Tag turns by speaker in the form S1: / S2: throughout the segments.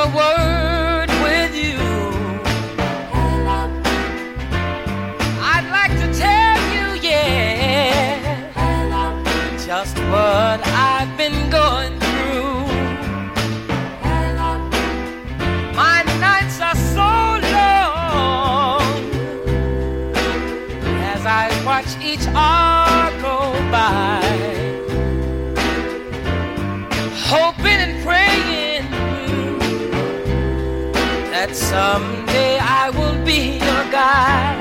S1: a word with you. I'd like to tell you, yeah, just what I've been going through. My nights are so long as I watch each hour go by, hoping and praying that someday I will be your guy.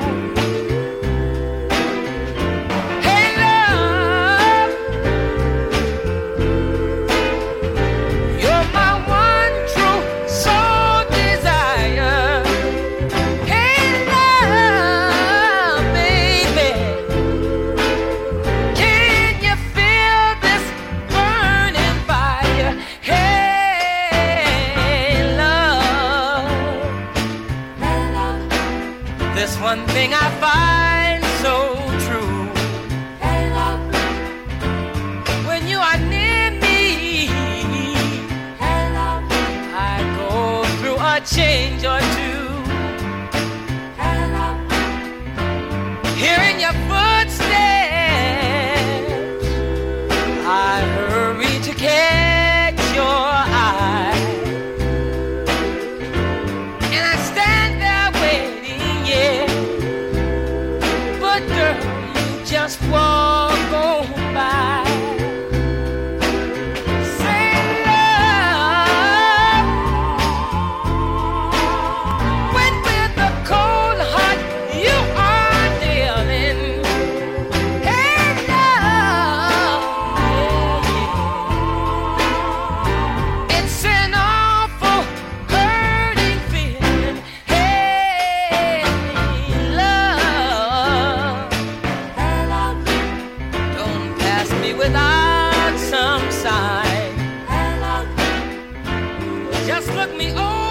S1: Hey love, you're my one true soul desire. Hey love, baby, can you feel this burning fire? Hey love, this one thing I find so true. When you are near me, I go through a change or two. Hearing your footsteps, I hurry to catch your eye, and I stand there waiting, yeah. But girl, you just walk on by. Say love, when with the cold heart you are dealing. Hey love, yeah. It's an awful hurting feeling. Hey love, don't pass me without some sign. Just look me over